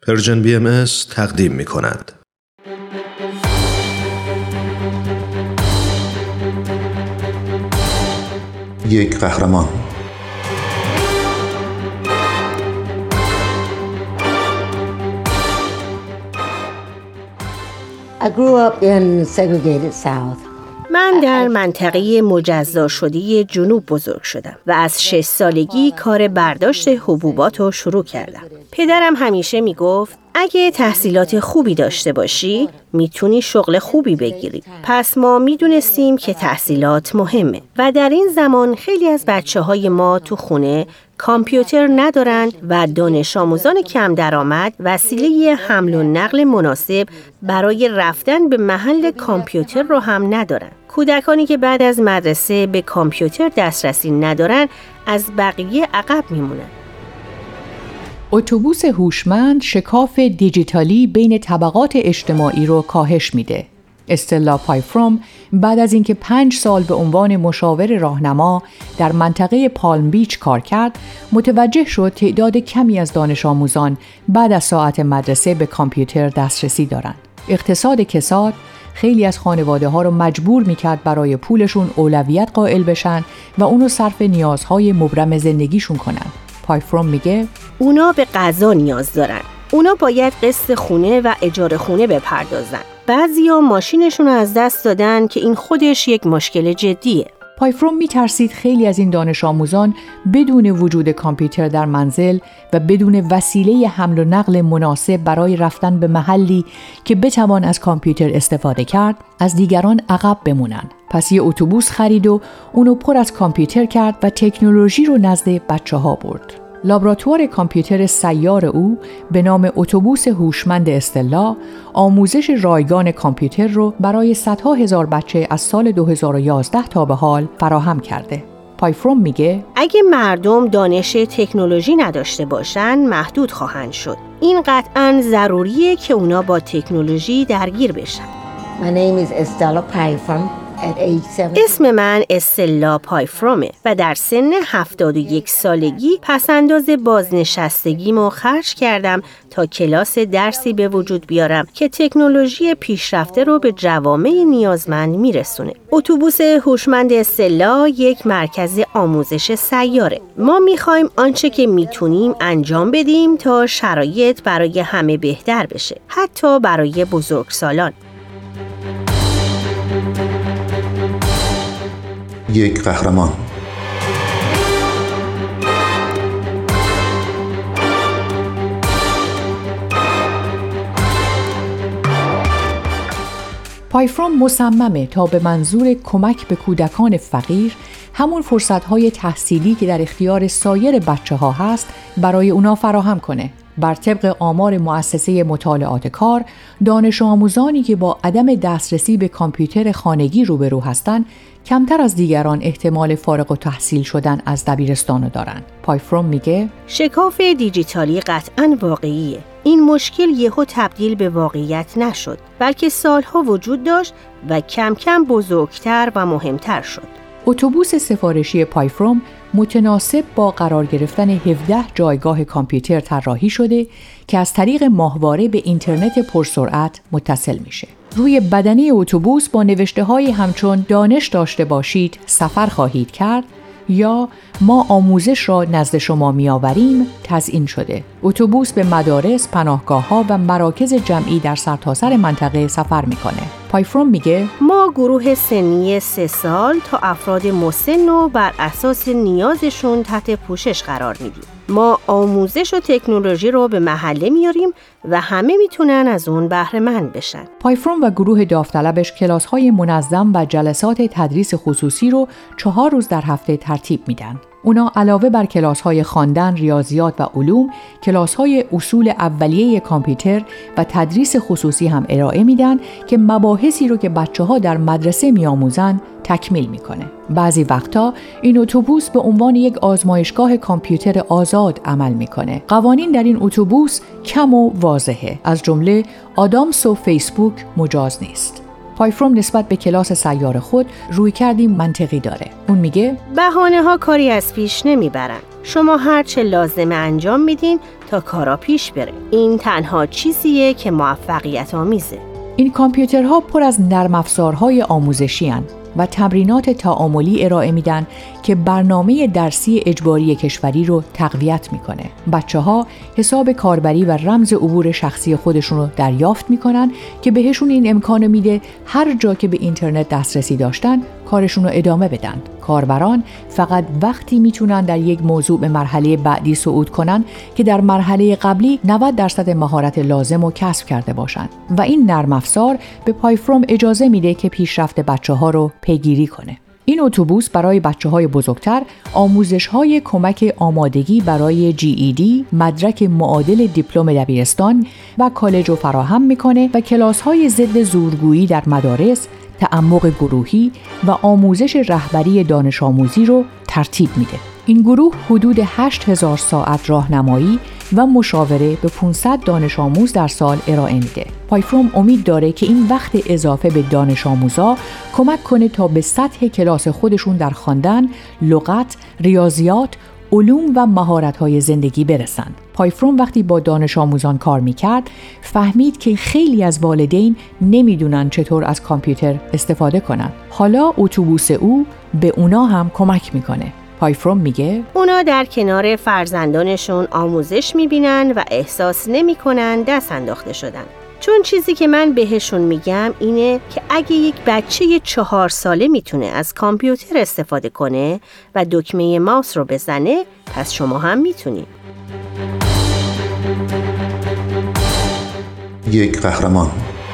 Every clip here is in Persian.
پرژن BMS تقدیم می کند. یک قهرمان. I grew up in segregated South. من در منطقه مجزا شده جنوب بزرگ شدم و از 6 سالگی کار برداشت حبوبات رو شروع کردم. پدرم همیشه میگفت اگه تحصیلات خوبی داشته باشی میتونی شغل خوبی بگیری. پس ما میدونستیم که تحصیلات مهمه و در این زمان خیلی از بچه‌های ما تو خونه کامپیوتر ندارن و دانش آموزان کم درآمد وسیله حمل و نقل مناسب برای رفتن به محل کامپیوتر رو هم ندارن. کودکانی که بعد از مدرسه به کامپیوتر دسترسی ندارن از بقیه عقب میمونن. اتوبوس هوشمند شکاف دیجیتالی بین طبقات اجتماعی رو کاهش میده. استلا پایفروم بعد از اینکه 5 سال به عنوان مشاور راهنما در منطقه پالم بیچ کار کرد، متوجه شد تعداد کمی از دانش آموزان بعد از ساعت مدرسه به کامپیوتر دسترسی دارند. اقتصاد کساد خیلی از خانواده ها رو مجبور میکرد برای پولشون اولویت قائل بشن و اونو صرف نیازهای مبرم زندگیشون کنن. پایفروم میگه اونا به غذا نیاز دارن. اونا باید قسط خونه و اجاره خونه بپردازن. بعضیا ماشینشون رو از دست دادن که این خودش یک مشکل جدیه. پایفروم میترسید خیلی از این دانش آموزان بدون وجود کامپیوتر در منزل و بدون وسیله حمل و نقل مناسب برای رفتن به محلی که بتوان از کامپیوتر استفاده کرد، از دیگران عقب بمونن. پس یه اتوبوس خرید و اونو پر از کامپیوتر کرد و تکنولوژی رو نزد بچه‌ها برد. لابراتوار کامپیوتر سیار او به نام اتوبوس هوشمند استلا آموزش رایگان کامپیوتر رو برای صدها هزار بچه از سال 2011 تا به حال فراهم کرده. پایفروم میگه اگه مردم دانش تکنولوژی نداشته باشن محدود خواهند شد. این قطعاً ضروریه که اونا با تکنولوژی درگیر بشن. My name is Estella Pyfrom. اسم من استلا پایفرومه و در سن 71 سالگی پسنداز بازنشستگیمو خرج کردم تا کلاس درسی به وجود بیارم که تکنولوژی پیشرفته رو به جوامع نیازمند میرسونه. اتوبوس هوشمند استلا یک مرکز آموزش سیاره. ما میخوایم آنچه که میتونیم انجام بدیم تا شرایط برای همه بهتر بشه، حتی برای بزرگسالان. یک قهرمان. پایفروم مصممه تا به منظور کمک به کودکان فقیر همون فرصت‌های تحصیلی که در اختیار سایر بچه‌ها هست برای اونا فراهم کنه. بر طبق آمار مؤسسه مطالعات کار، دانش آموزانی که با عدم دسترسی به کامپیوتر خانگی روبرو هستند، کمتر از دیگران احتمال فارغ التحصیل شدن از دبیرستان رو دارن. پایفروم میگه شکاف دیجیتالی قطعاً واقعیه. این مشکل یهو تبدیل به واقعیت نشد، بلکه سالها وجود داشت و کم کم بزرگتر و مهمتر شد. اتوبوس سفارشی پایفروم متناسب با قرار گرفتن 17 جایگاه کامپیوتر طراحی شده که از طریق ماهواره به اینترنت پرسرعت متصل میشه. روی بدنه اتوبوس با نوشته‌هایی همچون دانش داشته باشید سفر خواهید کرد یا ما آموزش را نزد شما می‌آوریم تزیین شده. اتوبوس به مدارس، پناهگاه‌ها و مراکز جمعی در سرتاسر منطقه سفر می‌کنه. پایفروم میگه ما گروه سنی 3 سال تا افراد مسن رو بر اساس نیازشون تحت پوشش قرار میدیم. ما آموزش و تکنولوژی رو به محله میاریم و همه میتونن از اون بهره مند بشن. پایفروم و گروه داوطلبش کلاس‌های منظم و جلسات تدریس خصوصی رو 4 روز در هفته ترتیب میدن. اونا علاوه بر کلاس‌های خواندن، ریاضیات و علوم، کلاس‌های اصول اولیه کامپیوتر و تدریس خصوصی هم ارائه میدن که مباحثی رو که بچه‌ها در مدرسه میآموزن تکمیل میکنه. بعضی وقتا این اتوبوس به عنوان یک آزمایشگاه کامپیوتر آزاد عمل میکنه. قوانین در این اتوبوس کم و واضحه. از جمله آدامس و فیسبوک مجاز نیست. پایفروم نسبت به کلاس سیار خود رویکردی منطقی داره. اون میگه بهانه‌ها کاری از پیش نمیبرن. شما هر چه لازمه انجام میدین تا کارا پیش بره. این تنها چیزیه که موفقیت آمیزه. این کامپیوترها پر از نرم افزارهای آموزشی هستند و تمرینات تعاملی ارائه میدن که برنامه درسی اجباری کشوری رو تقویت میکنه. بچه‌ها حساب کاربری و رمز عبور شخصی خودشون رو دریافت میکنن که بهشون این امکانو میده هر جا که به اینترنت دسترسی داشتن کارشون رو ادامه بدن. کاربران فقط وقتی میتونن در یک موضوع به مرحله بعدی صعود کنن که در مرحله قبلی 90% مهارت لازم رو کسب کرده باشن و این نرم افزار به پایفروم اجازه میده که پیشرفت بچه‌ها رو پیگیری کنه. این اتوبوس برای بچه‌های بزرگتر آموزش‌های کمک آمادگی برای GED، مدرک معادل دیپلم دبیرستان و کالج رو فراهم میکنه و کلاس‌های ضد زورگویی در مدارس، تعمق گروهی و آموزش رهبری دانش آموزی رو ترتیب میده. این گروه حدود 8000 ساعت راهنمایی و مشاوره به 500 دانش آموز در سال ارائه میده. پایفروم امید داره که این وقت اضافه به دانش آموزا کمک کنه تا به سطح کلاس خودشون در خواندن، لغت، ریاضیات، علوم و مهارت‌های زندگی برسن. پایفروم وقتی با دانش آموزان کار میکرد فهمید که خیلی از والدین نمیدونن چطور از کامپیوتر استفاده کنن. حالا اتوبوس او به اونا هم کمک میکنه. پایفروم میگه اونا در کنار فرزندانشون آموزش میبینن و احساس نمیکنن دست انداخته شدن. چون چیزی که من بهشون میگم اینه که اگه یک بچه 4 ساله میتونه از کامپیوتر استفاده کنه و دکمه ماوس رو بزنه، پس شما هم میتونید. یک قهرمان.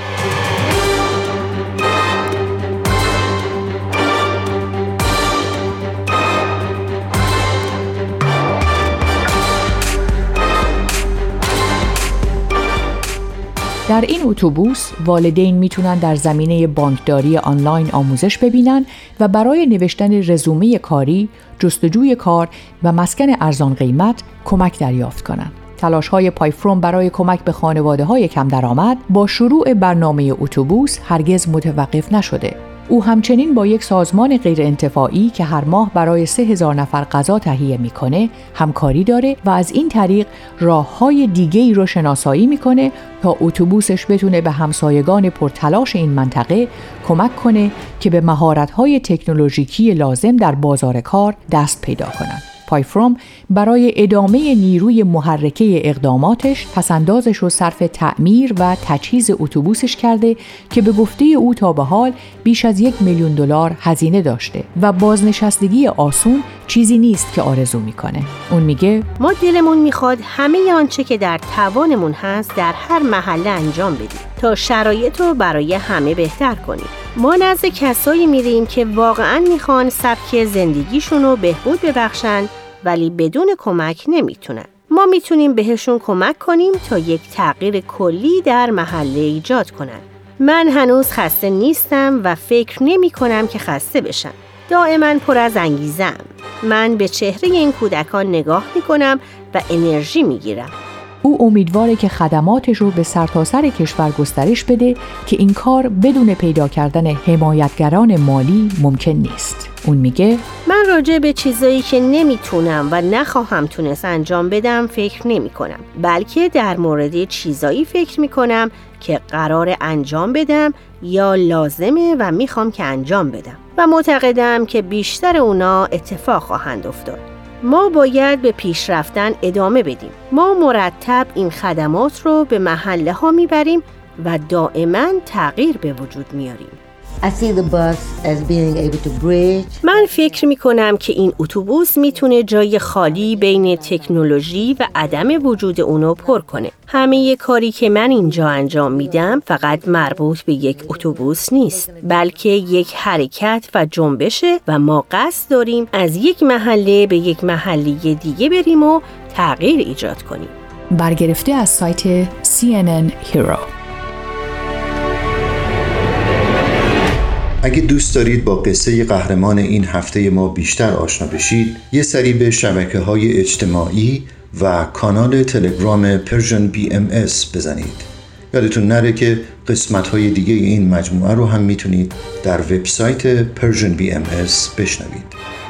در این اتوبوس والدین میتونن در زمینه بانکداری آنلاین آموزش ببینن و برای نوشتن رزومه کاری، جستجوی کار و مسکن ارزان قیمت کمک دریافت کنن. تلاش‌های پایفروم برای کمک به خانواده‌های کم درآمد با شروع برنامه اتوبوس هرگز متوقف نشده. او همچنین با یک سازمان غیرانتفاعی که هر ماه برای 3000 نفر غذا تهیه میکنه همکاری داره و از این طریق راه‌های دیگه‌ای رو شناسایی میکنه تا اتوبوسش بتونه به همسایگان پرتلاش این منطقه کمک کنه که به مهارت‌های تکنولوژیکی لازم در بازار کار دست پیدا کنن. پایفروم برای ادامه نیروی محرکه اقداماتش پسندازش رو صرف تعمیر و تجهیز اتوبوسش کرده که به گفته او تا به حال بیش از $1,000,000 هزینه داشته و بازنشستگی آسون چیزی نیست که آرزو میکنه. اون میگه ما دلمون میخواد همه آنچه که در توانمون هست در هر محله انجام بدیم تا شرایط رو برای همه بهتر کنیم. ما نزد کسایی میریم که واقعاً میخوان سبک زندگیشون رو بهبود ببخشن ولی بدون کمک نمیتونن. ما میتونیم بهشون کمک کنیم تا یک تغییر کلی در محله ایجاد کنن. من هنوز خسته نیستم و فکر نمی کنم که خسته بشم. دائما پر از انگیزم. من به چهره این کودکان نگاه میکنم و انرژی میگیرم. او امیدواره که خدماتش رو به سرتاسر کشور گسترش بده که این کار بدون پیدا کردن حمایتگران مالی ممکن نیست. اون میگه من راجع به چیزایی که نمیتونم و نخواهم تونست انجام بدم فکر نمی کنم، بلکه در مورد چیزایی فکر میکنم که قرار انجام بدم یا لازمه و میخوام که انجام بدم و معتقدم که بیشتر اونا اتفاق خواهند افتاد. ما باید به پیش رفتن ادامه بدیم. ما مرتب این خدمات رو به محله ها میبریم و دائما تغییر به وجود میاریم. I see the bus as being able to bridge. من فکر میکنم که این اتوبوس میتونه جای خالی بین تکنولوژی و عدم وجود اونو پر کنه. همه کاری که من اینجا انجام میدم فقط مربوط به یک اتوبوس نیست، بلکه یک حرکت و جنبشه و ما قصد داریم از یک محله به یک محله دیگه بریم و تغییر ایجاد کنیم. برگرفته از سایت CNN Hero. اگه دوست دارید با قصه قهرمان این هفته ما بیشتر آشنا بشید، یه سری به شبکه‌های اجتماعی و کانال تلگرام Persian BMS بزنید. یادتون نره که قسمت‌های دیگه این مجموعه رو هم میتونید در وبسایت Persian BMS بشنوید.